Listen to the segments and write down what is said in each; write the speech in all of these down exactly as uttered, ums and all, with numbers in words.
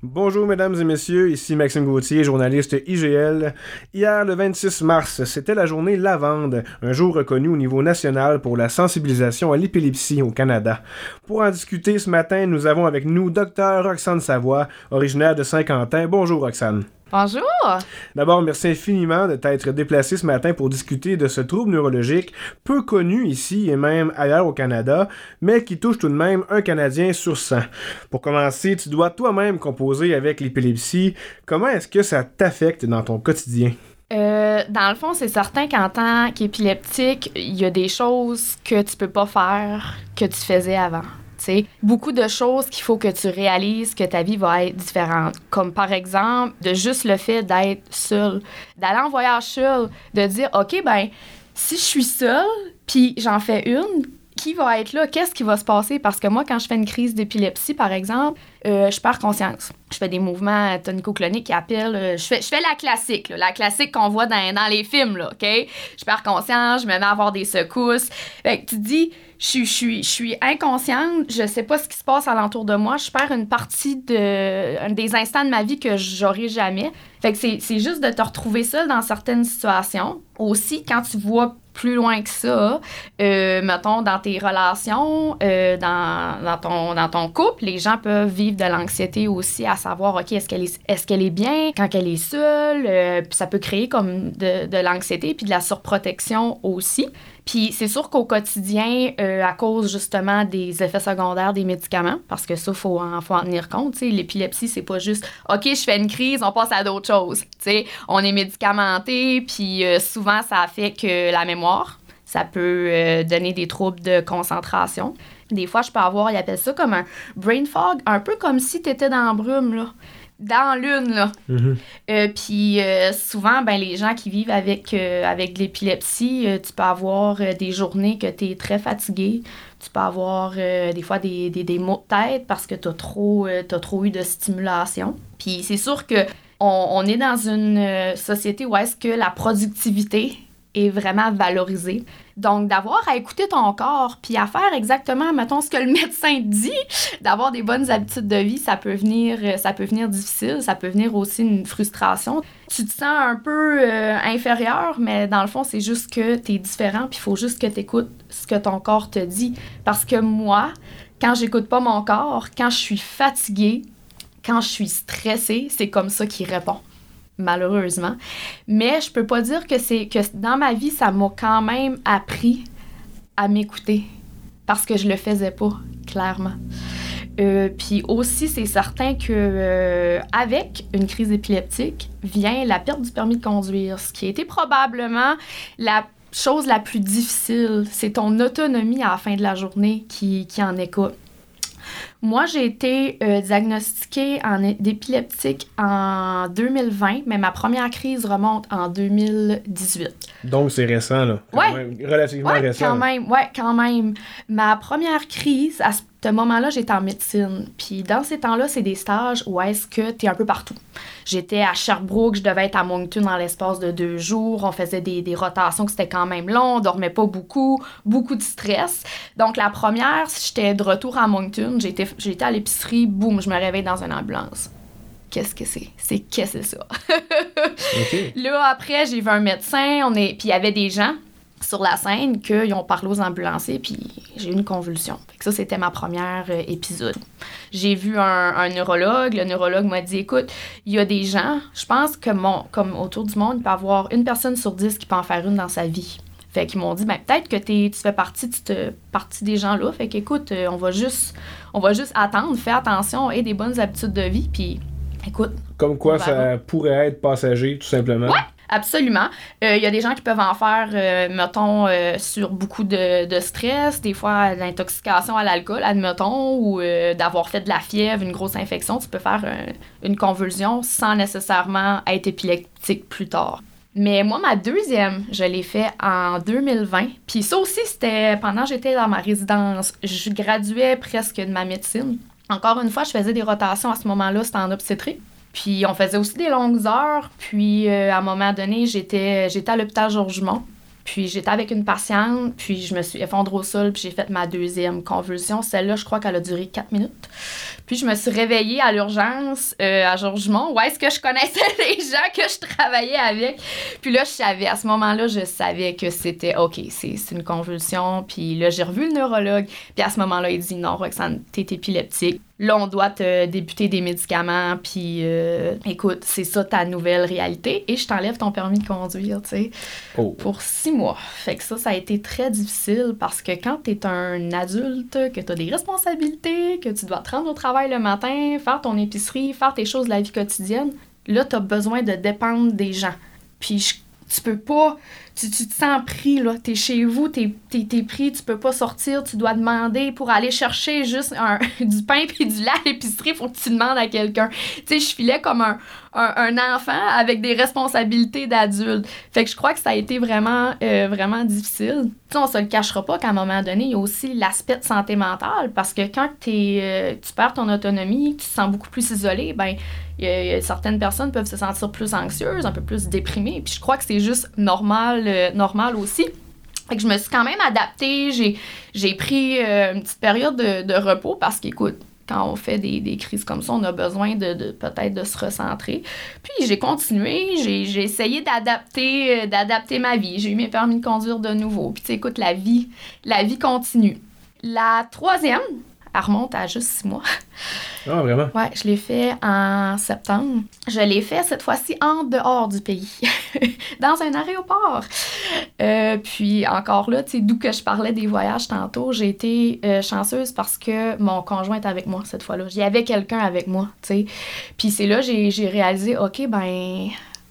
Bonjour mesdames et messieurs, ici Maxime Gauthier, journaliste I G L. Hier, le vingt-six mars, c'était la journée Lavande, un jour reconnu au niveau national pour la sensibilisation à l'épilepsie au Canada. Pour en discuter ce matin, nous avons avec nous Dr Roxane Savoie, originaire de Saint-Quentin. Bonjour Roxane. Bonjour! D'abord, merci infiniment de t'être déplacé ce matin pour discuter de ce trouble neurologique peu connu ici et même ailleurs au Canada, mais qui touche tout de même un Canadien sur cent. Pour commencer, tu dois toi-même composer avec l'épilepsie. Comment est-ce que ça t'affecte dans ton quotidien? Euh, dans le fond, c'est certain qu'en tant qu'épileptique, il y a des choses que tu peux pas faire que tu faisais avant. T'sais, beaucoup de choses qu'il faut que tu réalises que ta vie va être différente. Comme par exemple, de juste le fait d'être seul, d'aller en voyage seul, de dire, OK, ben, si je suis seule, puis j'en fais une, qui va être là? Qu'est-ce qui va se passer? Parce que moi, quand je fais une crise d'épilepsie, par exemple, euh, je perds conscience. Je fais des mouvements tonico-cloniques qui appellent... Euh, je, fais, je fais la classique, là, la classique qu'on voit dans, dans les films, là, OK? Je perds conscience, je me mets à avoir des secousses. Fait que tu te dis, je suis, je suis, je suis inconsciente, je sais pas ce qui se passe alentour de moi, je perds une partie de, des instants de ma vie que j'aurai jamais. Fait que c'est, c'est juste de te retrouver seule dans certaines situations. Aussi, quand tu vois plus loin que ça, euh, mettons, dans tes relations, euh, dans, dans, ton, dans ton couple, les gens peuvent vivre de l'anxiété aussi, à savoir, OK, est-ce qu'elle est, est-ce qu'elle est bien quand elle est seule? Euh, puis ça peut créer comme de, de l'anxiété puis de la surprotection aussi. Puis c'est sûr qu'au quotidien, euh, à cause justement des effets secondaires des médicaments, parce que ça, il faut en, faut en tenir compte, tu sais, l'épilepsie, c'est pas juste « OK, je fais une crise, on passe à d'autres choses ». Tu sais, on est médicamenté, puis euh, souvent, ça affecte la mémoire. Ça peut euh, donner des troubles de concentration. Des fois, je peux avoir, ils appellent ça comme un brain fog, un peu comme si tu étais dans la brume, là. Dans l'une, là. Mm-hmm. Euh, puis euh, souvent, ben, les gens qui vivent avec, euh, avec de l'épilepsie, euh, tu peux avoir euh, des journées que tu es très fatigué. Tu peux avoir euh, des fois des, des, des maux de tête parce que tu as trop, euh, t'as trop eu de stimulation. Puis c'est sûr que on, on est dans une euh, société où est-ce que la productivité est vraiment valorisée. Donc, d'avoir à écouter ton corps puis à faire exactement, mettons, ce que le médecin dit, d'avoir des bonnes habitudes de vie, ça peut venir, ça peut venir difficile, ça peut venir aussi une frustration. Tu te sens un peu euh, inférieur, mais dans le fond, c'est juste que t'es différent puis il faut juste que t'écoutes ce que ton corps te dit. Parce que moi, quand j'écoute pas mon corps, quand je suis fatiguée, quand je suis stressée, c'est comme ça qu'il répond. Malheureusement. Mais je peux pas dire que c'est que dans ma vie, ça m'a quand même appris à m'écouter parce que je le faisais pas, clairement. Euh, puis aussi, c'est certain que euh, avec une crise épileptique vient la perte du permis de conduire, ce qui a été probablement la chose la plus difficile. C'est ton autonomie à la fin de la journée qui, qui en écoute. Moi, j'ai été euh, diagnostiquée en d'épileptique en deux mille vingt, mais ma première crise remonte en deux mille dix-huit. Donc, c'est récent, là. Quand ouais. même, relativement ouais, récent. Quand même, ouais, quand même. Ma première crise, à ce moment-là, j'étais en médecine. Puis dans ces temps-là, c'est des stages où est-ce que t'es un peu partout. J'étais à Sherbrooke, je devais être à Moncton dans l'espace de deux jours. On faisait des, des rotations que c'était quand même long, on dormait pas beaucoup, beaucoup de stress. Donc la première, j'étais de retour à Moncton, j'étais, j'étais à l'épicerie, boum, je me réveille dans une ambulance. Qu'est-ce que c'est? C'est qu'est-ce que c'est ça? Okay. Là, après, j'ai vu un médecin, on est... puis il y avait des gens sur la scène qu'ils ont parlé aux ambulanciers, puis j'ai eu une convulsion. Fait que ça, c'était ma première euh, épisode. J'ai vu un, un neurologue. Le neurologue m'a dit, écoute, il y a des gens, je pense que mon, comme autour du monde, il peut y avoir une personne sur dix qui peut en faire une dans sa vie. Fait qu'ils m'ont dit, ben peut-être que t'es, tu fais partie, tu te, partie des gens-là. Fait qu'écoute, euh, on va juste, on va juste attendre, fais attention, aie des bonnes habitudes de vie, puis écoute. Comme quoi, ça pourrait être passager, tout simplement. Ouais! Absolument. Il euh, y a des gens qui peuvent en faire, euh, mettons, euh, sur beaucoup de, de stress, des fois l'intoxication à l'alcool, admettons, ou euh, d'avoir fait de la fièvre, une grosse infection. Tu peux faire euh, une convulsion sans nécessairement être épileptique plus tard. Mais moi, ma deuxième, je l'ai fait en deux mille vingt. Puis ça aussi, c'était pendant que j'étais dans ma résidence. Je graduais presque de ma médecine. Encore une fois, je faisais des rotations à ce moment-là, c'était en obstétrique. Puis on faisait aussi des longues heures. Puis euh, à un moment donné, j'étais, j'étais à l'hôpital Georges-Dumont. Puis j'étais avec une patiente, puis je me suis effondrée au sol, puis j'ai fait ma deuxième convulsion. Celle-là, je crois qu'elle a duré quatre minutes. Puis je me suis réveillée à l'urgence euh, à Georgemont, où est-ce que je connaissais les gens que je travaillais avec. Puis là, je savais, à ce moment-là, je savais que c'était, OK, c'est, c'est une convulsion. Puis là, j'ai revu le neurologue. Puis à ce moment-là, il dit, non, Roxane, t'es épileptique. Là, on doit te débuter des médicaments, puis euh, écoute, c'est ça ta nouvelle réalité, et je t'enlève ton permis de conduire, tu sais, oh. pour six mois. Fait que ça, ça a été très difficile, parce que quand t'es un adulte, que t'as des responsabilités, que tu dois te rendre au travail le matin, faire ton épicerie, faire tes choses de la vie quotidienne, là, t'as besoin de dépendre des gens. Puis je Tu peux pas, tu, tu te sens pris, là. T'es chez vous, t'es, t'es, t'es pris, tu peux pas sortir, tu dois demander pour aller chercher juste un, du pain puis du lait à l'épicerie, faut que tu demandes à quelqu'un. Tu sais, je filais comme un, un, un enfant avec des responsabilités d'adulte. Fait que je crois que ça a été vraiment, euh, vraiment difficile. Tu sais, on se le cachera pas qu'à un moment donné, il y a aussi l'aspect de santé mentale, parce que quand t'es, euh, tu perds ton autonomie, tu te sens beaucoup plus isolé, ben il y, a, il y a certaines personnes peuvent se sentir plus anxieuses, un peu plus déprimées, puis je crois que c'est juste normal, euh, normal aussi. Fait que je me suis quand même adaptée, j'ai, j'ai pris euh, une petite période de, de repos, parce qu'écoute, quand on fait des, des crises comme ça, on a besoin de, de peut-être de se recentrer. Puis j'ai continué, j'ai, j'ai essayé d'adapter, euh, d'adapter ma vie, j'ai eu mes permis de conduire de nouveau, puis tu sais, écoute, la vie, la vie continue. La troisième, elle remonte à juste six mois. Ah, vraiment? Ouais, je l'ai fait en septembre. Je l'ai fait cette fois-ci en dehors du pays, dans un aéroport. Euh, puis encore là, tu sais, d'où que je parlais des voyages tantôt, j'ai été euh, chanceuse parce que mon conjoint est avec moi cette fois-là. Il y avait quelqu'un avec moi, tu sais. Puis c'est là j'ai j'ai réalisé, OK, ben,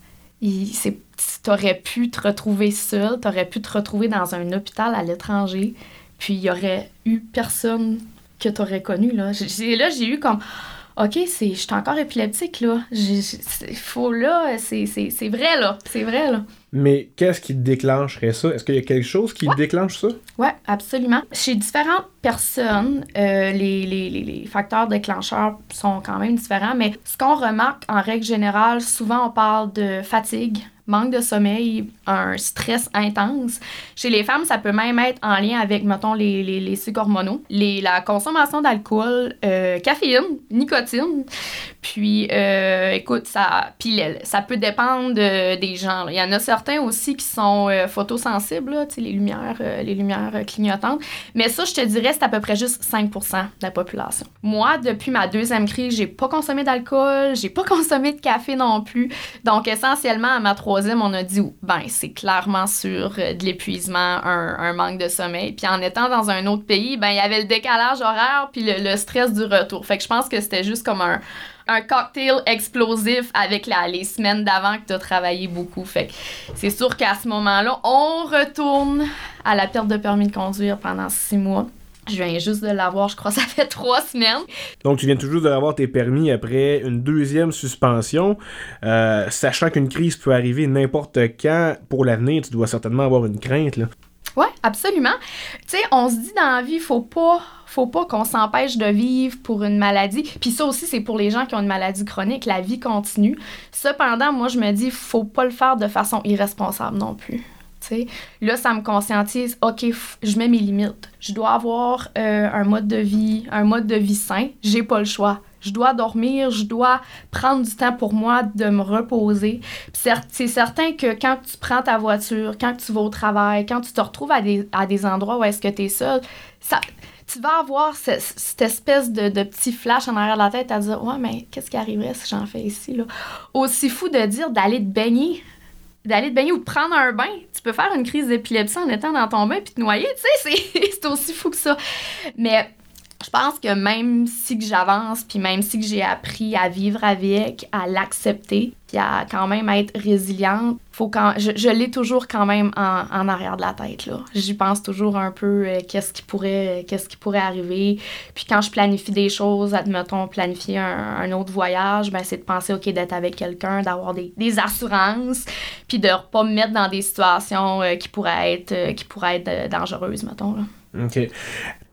il, c'est, t'aurais pu te retrouver seule, t'aurais pu te retrouver dans un hôpital à l'étranger, puis il y aurait eu personne que tu aurais connu, là. J'ai, là, j'ai eu comme, OK, c'est, je suis encore épileptique, là. Il faut, là, c'est, c'est, c'est vrai, là. C'est vrai, là. Mais qu'est-ce qui déclencherait ça? Est-ce qu'il y a quelque chose qui ouais. déclenche ça? Oui, absolument. Chez différentes personnes, euh, les, les, les, les facteurs déclencheurs sont quand même différents, mais ce qu'on remarque, en règle générale, souvent, on parle de fatigue, manque de sommeil, un stress intense. Chez les femmes, ça peut même être en lien avec, mettons, les, les, les cycles hormonaux, les, la consommation d'alcool, euh, caféine, nicotine. Puis, euh, écoute, ça, puis ça peut dépendre de, des gens. Là. Il y en a certains aussi qui sont euh, photosensibles, là, les lumières, euh, les lumières clignotantes. Mais ça, je te dirais, c'est à peu près juste cinq pour cent de la population. Moi, depuis ma deuxième crise, j'ai pas consommé d'alcool, j'ai pas consommé de café non plus. Donc, essentiellement, à ma troisième, on a dit, ben, c'est clairement sur euh, de l'épuisement, un, un manque de sommeil. Puis en étant dans un autre pays, ben, il y avait le décalage horaire puis le, le stress du retour. Fait que je pense que c'était juste comme un un cocktail explosif avec la, les semaines d'avant que tu as travaillé beaucoup. Fait que c'est sûr qu'à ce moment-là, on retourne à la perte de permis de conduire pendant six mois. Je viens juste de l'avoir, je crois que ça fait trois semaines. Donc, tu viens tout juste de l'avoir tes permis après une deuxième suspension. Euh, sachant qu'une crise peut arriver n'importe quand, pour l'avenir, tu dois certainement avoir une crainte, là. Oui, absolument. Tu sais, on se dit dans la vie, il faut pas... faut pas qu'on s'empêche de vivre pour une maladie. Puis ça aussi, c'est pour les gens qui ont une maladie chronique. La vie continue. Cependant, moi, je me dis, faut pas le faire de façon irresponsable non plus. T'sais. Là, ça me conscientise, OK, f- je mets mes limites. Je dois avoir euh, un mode de vie, un mode de vie sain. J'ai pas le choix. Je dois dormir, je dois prendre du temps pour moi, de me reposer. Puis c'est certain que quand tu prends ta voiture, quand tu vas au travail, quand tu te retrouves à des, à des endroits où est-ce que tu es seul, ça... tu vas avoir ce, cette espèce de, de petit flash en arrière de la tête à dire « Ouais, mais qu'est-ce qui arriverait si j'en fais ici? » là? Aussi fou de dire d'aller te baigner, d'aller te baigner ou de prendre un bain. Tu peux faire une crise d'épilepsie en étant dans ton bain puis te noyer, tu sais, c'est, c'est aussi fou que ça. Mais je pense que même si que j'avance puis même si que j'ai appris à vivre avec, à l'accepter puis à quand même être résiliente, faut quand je, je l'ai toujours quand même en, en arrière de la tête, là. J'y pense toujours un peu euh, qu'est-ce qui pourrait qu'est-ce qui pourrait arriver. Puis quand je planifie des choses, admettons planifier un, un autre voyage, ben c'est de penser OK d'être avec quelqu'un, d'avoir des, des assurances, puis de pas me mettre dans des situations euh, qui pourraient être euh, qui pourraient être euh, dangereuses, mettons là. OK.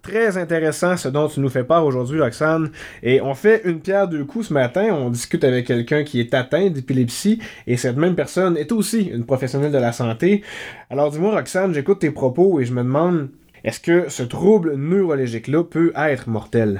Très intéressant ce dont tu nous fais part aujourd'hui, Roxane. Et on fait une pierre deux coups ce matin. On discute avec quelqu'un qui est atteint d'épilepsie et cette même personne est aussi une professionnelle de la santé. Alors dis-moi, Roxane, j'écoute tes propos et je me demande, est-ce que ce trouble neurologique-là peut être mortel?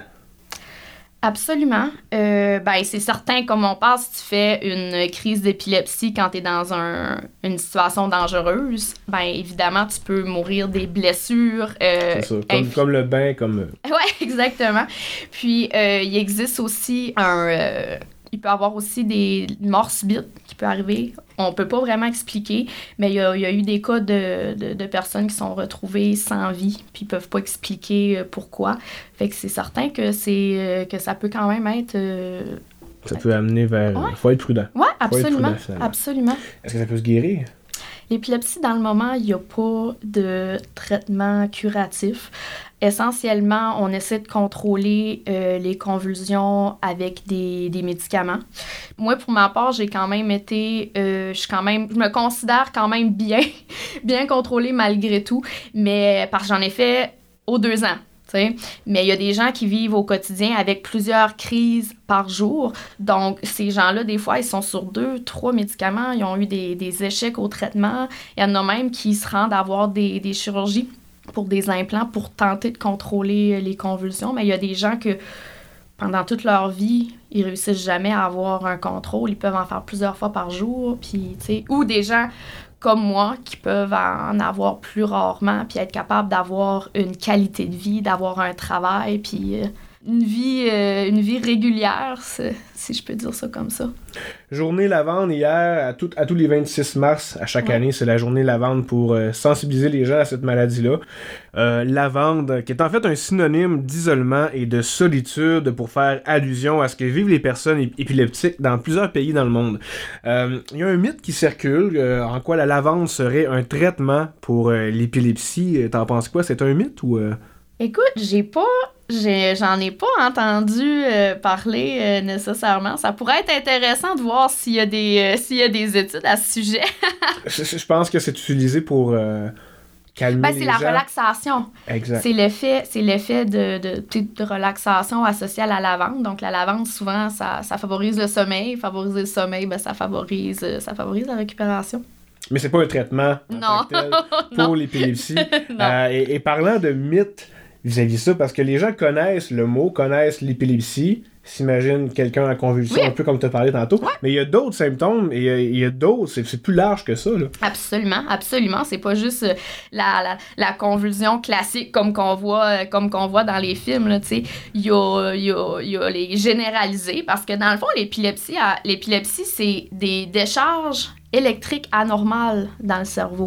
Absolument. Euh, ben, c'est certain, comme on passe, si tu fais une crise d'épilepsie quand tu es dans un, une situation dangereuse, ben évidemment, tu peux mourir des blessures. Euh, c'est ça, comme, inf... comme le bain, comme... Oui, exactement. Puis, euh, il existe aussi un... Euh, il peut y avoir aussi des morts subites qui peuvent arriver. On peut pas vraiment expliquer, mais il y a, il y a eu des cas de, de, de personnes qui sont retrouvées sans vie, puis ils peuvent pas expliquer pourquoi. Fait que c'est certain que, c'est, que ça peut quand même être... Euh, ça peut amener vers... Ouais. Il faut être prudent. Oui, absolument. Prudent, absolument. Est-ce que ça peut se guérir? L'épilepsie, dans le moment, il n'y a pas de traitement curatif. Essentiellement, on essaie de contrôler euh, les convulsions avec des, des médicaments. Moi, pour ma part, j'ai quand même été... Euh, je, suis quand même, je me considère quand même bien, bien contrôlée malgré tout, mais parce que j'en ai fait aux deux ans. T'sais. Mais il y a des gens qui vivent au quotidien avec plusieurs crises par jour. Donc, ces gens-là, des fois, ils sont sur deux, trois médicaments. Ils ont eu des, des échecs au traitement. Il y en a même qui se rendent à avoir des, des chirurgies pour des implants pour tenter de contrôler les convulsions. Mais il y a des gens que, pendant toute leur vie, ils réussissent jamais à avoir un contrôle. Ils peuvent en faire plusieurs fois par jour. Puis, t'sais, ou des gens... comme moi, qui peuvent en avoir plus rarement, puis être capable d'avoir une qualité de vie, d'avoir un travail, puis euh, une vie, euh, une vie régulière, si je peux dire ça comme ça. Journée lavande hier, à, tout, à tous les vingt-six mars, à chaque ouais. année, c'est la journée lavande pour euh, sensibiliser les gens à cette maladie-là. Euh, lavande, qui est en fait un synonyme d'isolement et de solitude pour faire allusion à ce que vivent les personnes épileptiques dans plusieurs pays dans le monde. Euh, il y a un mythe qui circule, euh, en quoi la lavande serait un traitement pour euh, l'épilepsie. T'en penses quoi? C'est un mythe ou... Euh... Écoute, j'ai pas... J'ai, j'en ai pas entendu euh, parler euh, nécessairement. Ça pourrait être intéressant de voir s'il y a des, euh, s'il y a des études à ce sujet. je, je pense que c'est utilisé pour euh, calmer ben, les gens. C'est la relaxation. Exact. C'est l'effet, c'est l'effet de, de, de relaxation associé à la lavande. Donc, la lavande, souvent, ça, ça favorise le sommeil. Favoriser le sommeil, ben, ça, favorise, ça favorise la récupération. Mais c'est pas un traitement en non. tant que tel pour l'épilepsie. euh, et, et parlant de mythes, vis-à-vis ça, parce que les gens connaissent le mot, connaissent l'épilepsie, s'imaginent quelqu'un en convulsion, oui. un peu comme tu as parlé tantôt, ouais. mais il y a d'autres symptômes, et il y a, il y a d'autres, c'est, c'est plus large que ça. Là. Absolument, absolument. C'est pas juste la, la, la convulsion classique comme qu'on voit, comme qu'on voit dans les films. Là, il, y a, il, y a, il y a les généralisés, parce que dans le fond, l'épilepsie, l'épilepsie c'est des décharges électriques anormales dans le cerveau.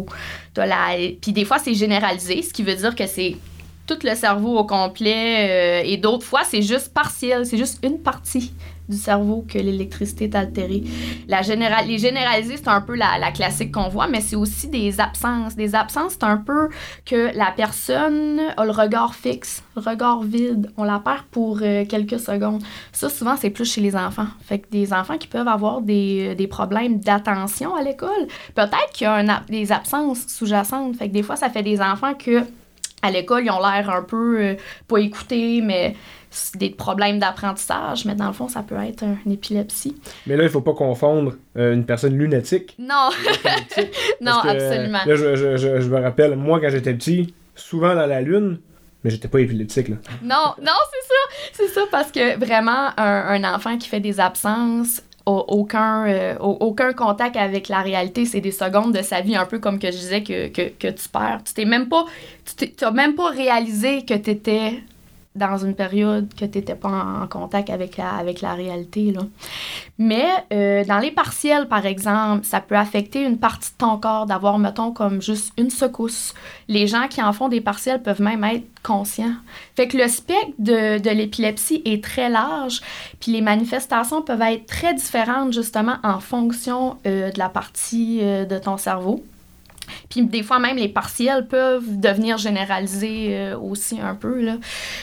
Puis des fois, c'est généralisé, ce qui veut dire que c'est tout le cerveau au complet, euh, et d'autres fois, c'est juste partiel, c'est juste une partie du cerveau que l'électricité est altérée. La général... Les généralisés, c'est un peu la, la classique qu'on voit, mais c'est aussi des absences. Des absences, c'est un peu que la personne a le regard fixe, le regard vide. On la perd pour euh, quelques secondes. Ça, souvent, c'est plus chez les enfants. Fait que des enfants qui peuvent avoir des, des problèmes d'attention à l'école. Peut-être qu'il y a un, des absences sous-jacentes. Fait que des fois, ça fait des enfants que à l'école, ils ont l'air un peu euh, pas écoutés, mais c'est des problèmes d'apprentissage. Mais dans le fond, ça peut être un, une épilepsie. Mais là, il faut pas confondre euh, une personne lunatique. Non, non, que, absolument. Là, je, je, je, je me rappelle, moi, quand j'étais petit, souvent dans la lune, mais j'étais pas épileptique, là. Non, non, c'est ça. C'est ça, parce que vraiment, un, un enfant qui fait des absences, Aucun, euh, aucun contact avec la réalité, c'est des secondes de sa vie, un peu comme que je disais que, que, que tu perds. Tu t'es même pas, tu t'as même pas réalisé que tu étais dans une période que tu n'étais pas en, en contact avec la, avec la réalité, là. Mais euh, dans les partiels, par exemple, ça peut affecter une partie de ton corps, d'avoir, mettons, comme juste une secousse. Les gens qui en font des partiels peuvent même être conscients. Fait que le spectre de, de l'épilepsie est très large, puis les manifestations peuvent être très différentes, justement, en fonction euh, de la partie euh, de ton cerveau. Puis des fois, même, les partiels peuvent devenir généralisés euh, aussi un peu, là.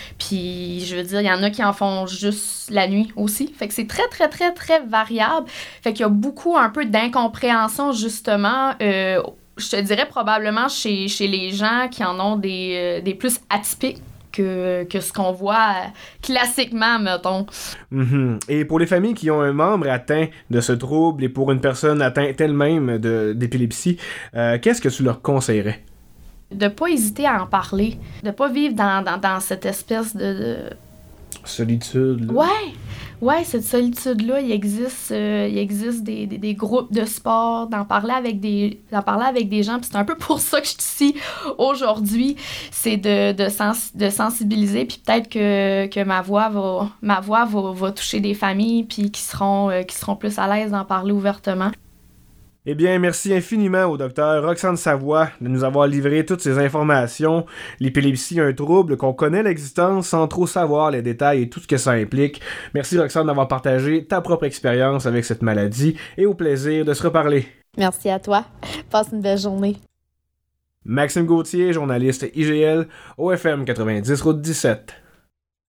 Puis, je veux dire, il y en a qui en font juste la nuit aussi. Fait que c'est très, très, très, très variable. Fait qu'il y a beaucoup, un peu d'incompréhension, justement, euh, je te dirais probablement chez, chez les gens qui en ont des, euh, des plus atypiques que, que ce qu'on voit classiquement, mettons. Mm-hmm. Et pour les familles qui ont un membre atteint de ce trouble et pour une personne atteinte elle-même de, d'épilepsie, euh, qu'est-ce que tu leur conseillerais? De pas hésiter à en parler, de pas vivre dans, dans, dans cette espèce de... de... solitude. Là. Ouais, ouais, cette solitude-là, il existe, euh, il existe des, des, des groupes de sport, d'en parler avec des, d'en parler avec des gens. Puis c'est un peu pour ça que je suis ici aujourd'hui, c'est de, de, sens, de sensibiliser. Puis peut-être que, que ma voix va, ma voix va, va toucher des familles, puis qui seront, euh, qui seront plus à l'aise d'en parler ouvertement. Eh bien, merci infiniment au docteur Roxane Savoie de nous avoir livré toutes ces informations. L'épilepsie est un trouble qu'on connaît l'existence sans trop savoir les détails et tout ce que ça implique. Merci Roxane d'avoir partagé ta propre expérience avec cette maladie et au plaisir de se reparler. Merci à toi. Passe une belle journée. Maxime Gauthier, journaliste I G L, O F M quatre-vingt-dix, route dix-sept.